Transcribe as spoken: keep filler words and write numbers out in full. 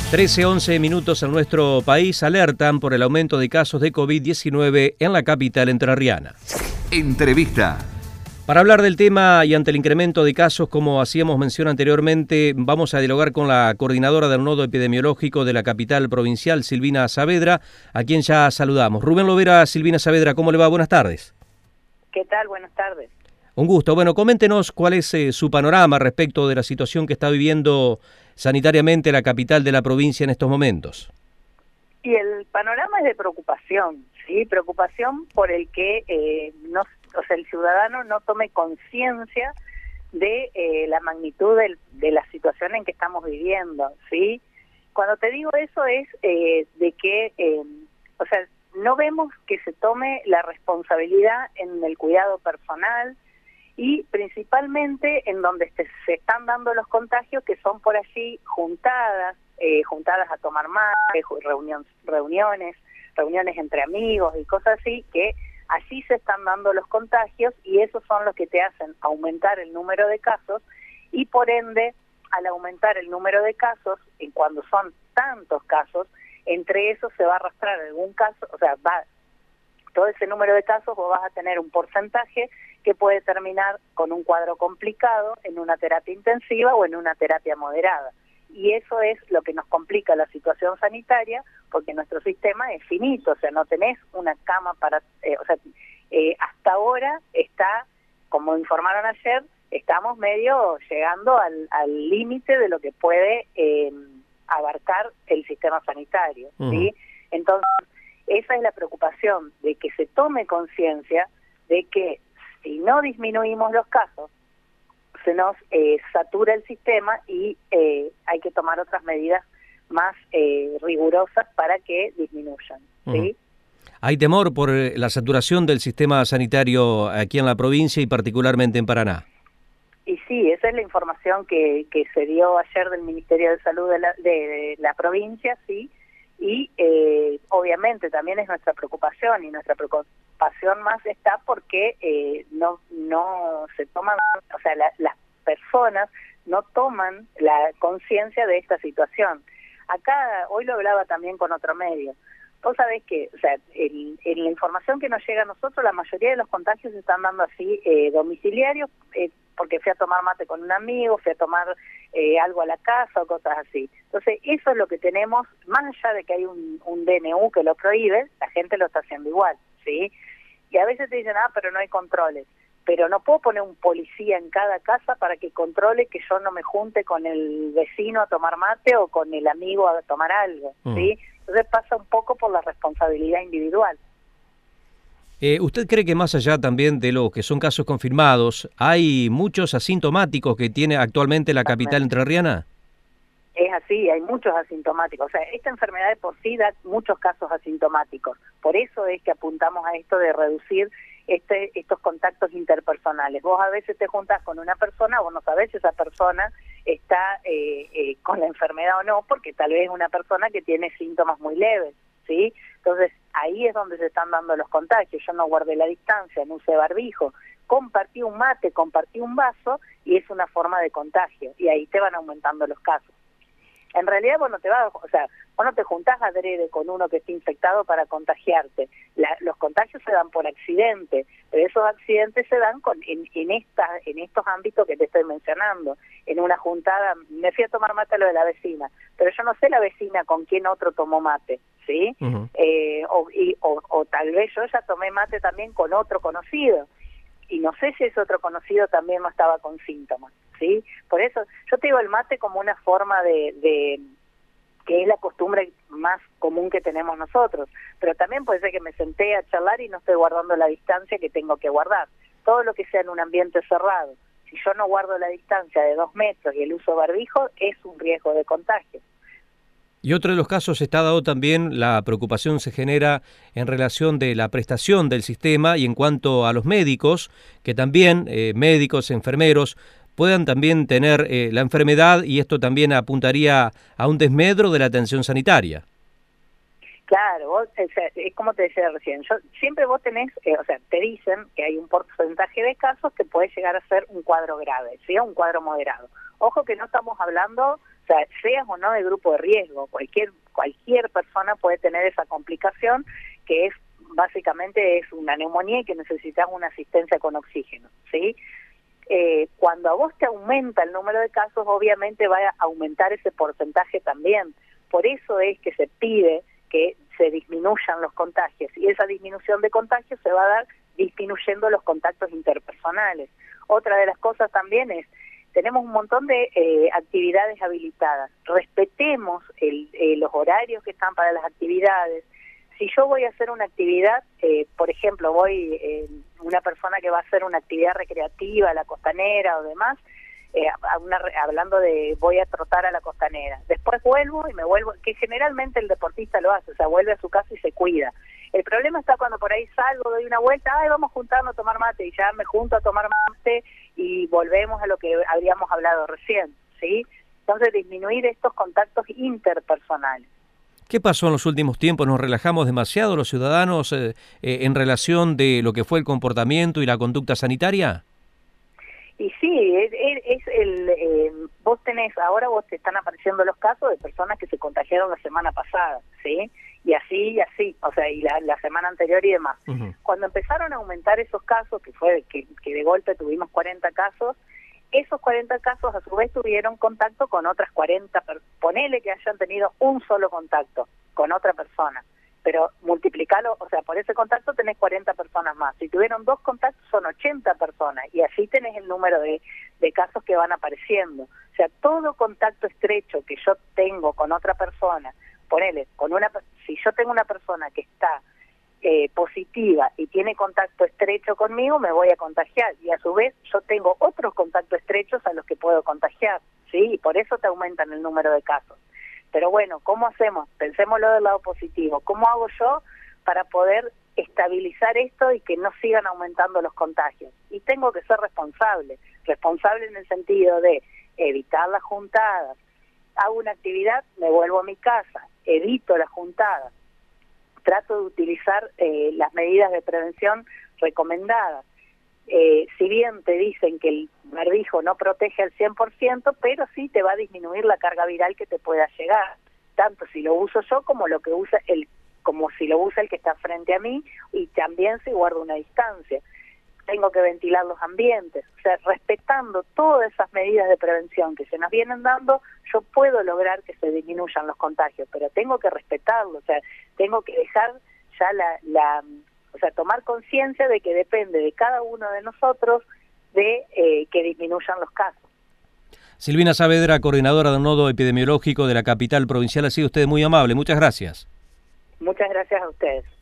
trece, once minutos en nuestro país alertan por el aumento de casos de COVID diecinueve en la capital entrerriana. Entrevista. Para hablar del tema y ante el incremento de casos, como hacíamos mención anteriormente, vamos a dialogar con la coordinadora del nodo epidemiológico de la capital provincial, Silvina Saavedra, a quien ya saludamos. Rubén Lovera, Silvina Saavedra, ¿cómo le va? Buenas tardes. ¿Qué tal? Buenas tardes. Un gusto. Bueno, coméntenos cuál es eh, su panorama respecto de la situación que está viviendo sanitariamente la capital de la provincia en estos momentos. Y el panorama es de preocupación, ¿sí? Preocupación por el que eh, no, o sea, el ciudadano no tome conciencia de eh, la magnitud del, de la situación en que estamos viviendo, ¿sí? Cuando te digo eso es eh, de que, eh, o sea, no vemos que se tome la responsabilidad en el cuidado personal, y principalmente en donde se, se están dando los contagios, que son por allí juntadas, eh, juntadas a tomar mate, reunión, reuniones, reuniones entre amigos y cosas así, que allí se están dando los contagios y esos son los que te hacen aumentar el número de casos y por ende, al aumentar el número de casos, y cuando son tantos casos, entre esos se va a arrastrar algún caso, o sea, va todo ese número de casos, vos vas a tener un porcentaje que puede terminar con un cuadro complicado en una terapia intensiva o en una terapia moderada. Y eso es lo que nos complica la situación sanitaria, porque nuestro sistema es finito, o sea, no tenés una cama para... Eh, o sea, eh, hasta ahora está, como informaron ayer, estamos medio llegando al límite de lo que puede eh, abarcar el sistema sanitario, ¿sí? Uh-huh. Entonces, esa es la preocupación, de que se tome conciencia de que si no disminuimos los casos, se nos eh, satura el sistema y eh, hay que tomar otras medidas más eh, rigurosas para que disminuyan, ¿sí? Uh-huh. ¿Hay temor por la saturación del sistema sanitario aquí en la provincia y particularmente en Paraná? Y sí, esa es la información que, que se dio ayer del Ministerio de Salud de la, de, de la provincia, sí, y eh, obviamente también es nuestra preocupación y nuestra preocupación más está porque eh, no no se toman, o sea, la, las personas no toman la conciencia de esta situación. Acá, hoy lo hablaba también con otro medio, vos sabés que, o sea, en, en la información que nos llega a nosotros, la mayoría de los contagios se están dando así eh, domiciliarios, eh, porque fui a tomar mate con un amigo, fui a tomar eh, algo a la casa o cosas así. Entonces, eso es lo que tenemos, más allá de que hay un, un D N U que lo prohíbe, la gente lo está haciendo igual, ¿sí? Y a veces te dicen, ah, pero no hay controles. Pero no puedo poner un policía en cada casa para que controle que yo no me junte con el vecino a tomar mate o con el amigo a tomar algo, ¿sí? Mm. Entonces pasa un poco por la responsabilidad individual. Eh, ¿Usted cree que más allá también de lo que son casos confirmados, hay muchos asintomáticos que tiene actualmente la capital entrerriana? Es así, hay muchos asintomáticos. O sea, esta enfermedad de por sí da muchos casos asintomáticos. Por eso es que apuntamos a esto de reducir este, estos contactos interpersonales. Vos a veces te juntás con una persona, vos no sabés si esa persona está eh, eh, con la enfermedad o no, porque tal vez es una persona que tiene síntomas muy leves, ¿sí? Entonces, ahí es donde se están dando los contagios. Yo no guardé la distancia, no usé barbijo, compartí un mate, compartí un vaso, y es una forma de contagio, y ahí te van aumentando los casos. En realidad vos no te vas, o sea, vos no te juntás adrede con uno que esté infectado para contagiarte. La, los contagios se dan por accidente, pero esos accidentes se dan con, en, en, esta, en estos ámbitos que te estoy mencionando. En una juntada, me fui a tomar mate a lo de la vecina, pero yo no sé la vecina con quién otro tomó mate, ¿sí? Uh-huh. eh, o, y, o, o tal vez yo ya tomé mate también con otro conocido, y no sé si ese otro conocido también no estaba con síntomas, ¿sí? Por eso yo te digo el mate como una forma de, de que es la costumbre más común que tenemos nosotros, pero también puede ser que me senté a charlar y no estoy guardando la distancia que tengo que guardar. Todo lo que sea en un ambiente cerrado, si yo no guardo la distancia de dos metros y el uso barbijo, es un riesgo de contagio. Y otro de los casos está dado también, la preocupación se genera en relación de la prestación del sistema y en cuanto a los médicos, que también eh, médicos, enfermeros, puedan también tener eh, la enfermedad y esto también apuntaría a un desmedro de la atención sanitaria. Claro, vos, o sea, es como te decía recién, yo, siempre vos tenés, eh, o sea, te dicen que hay un porcentaje de casos que puede llegar a ser un cuadro grave, ¿sí? Un cuadro moderado. Ojo que no estamos hablando sea, seas o no de grupo de riesgo, cualquier cualquier persona puede tener esa complicación que es básicamente es una neumonía y que necesitas una asistencia con oxígeno, ¿sí? Eh, cuando a vos te aumenta el número de casos, obviamente va a aumentar ese porcentaje también. Por eso es que se pide que se disminuyan los contagios, y esa disminución de contagios se va a dar disminuyendo los contactos interpersonales. Otra de las cosas también es, tenemos un montón de eh, actividades habilitadas, respetemos el, eh, los horarios que están para las actividades. Si yo voy a hacer una actividad, eh, por ejemplo, voy eh, una persona que va a hacer una actividad recreativa a la costanera o demás, eh, a una, hablando de voy a trotar a la costanera, después vuelvo y me vuelvo, que generalmente el deportista lo hace, o sea, vuelve a su casa y se cuida. El problema está cuando por ahí salgo, doy una vuelta, ay, vamos a juntarnos a tomar mate, y ya me junto a tomar mate y volvemos a lo que habíamos hablado recién, ¿sí? Entonces, disminuir estos contactos interpersonales. ¿Qué pasó en los últimos tiempos? ¿Nos relajamos demasiado los ciudadanos eh, eh, en relación de lo que fue el comportamiento y la conducta sanitaria? Y sí, es, es, es el eh, vos tenés, ahora vos te están apareciendo los casos de personas que se contagiaron la semana pasada, ¿sí? Y así, y así, o sea, y la, la semana anterior y demás. Uh-huh. Cuando empezaron a aumentar esos casos, que fue que, que de golpe tuvimos cuarenta casos, esos cuarenta casos a su vez tuvieron contacto con otras cuarenta, ponele que hayan tenido un solo contacto con otra persona, pero multiplicalo, o sea, por ese contacto tenés cuarenta personas más. Si tuvieron dos contactos son ochenta personas, y así tenés el número de, de casos que van apareciendo. O sea, todo contacto estrecho que yo tengo con otra persona, ponele, con una, si yo tengo una persona que está eh, positiva y tiene contacto estrecho conmigo, me voy a contagiar, y a su vez yo tengo otros contactos estrechos a los que puedo contagiar, ¿sí? Y por eso te aumentan el número de casos. Pero bueno, ¿cómo hacemos? Pensémoslo del lado positivo. ¿Cómo hago yo para poder estabilizar esto y que no sigan aumentando los contagios? Y tengo que ser responsable, responsable en el sentido de evitar las juntadas. Hago una actividad, me vuelvo a mi casa, evito las juntadas, trato de utilizar eh, las medidas de prevención recomendadas. Eh, si bien te dicen que el barbijo no protege al cien por ciento, pero sí te va a disminuir la carga viral que te pueda llegar, tanto si lo uso yo como lo que usa el, como si lo usa el que está frente a mí, y también si guardo una distancia. Tengo que ventilar los ambientes, o sea, respetando todas esas medidas de prevención que se nos vienen dando, yo puedo lograr que se disminuyan los contagios, pero tengo que respetarlo, o sea, tengo que dejar ya la, la o sea, tomar conciencia de que depende de cada uno de nosotros de eh, que disminuyan los casos. Silvina Saavedra, coordinadora del Nodo Epidemiológico de la capital provincial, ha sido usted muy amable. Muchas gracias. Muchas gracias a ustedes.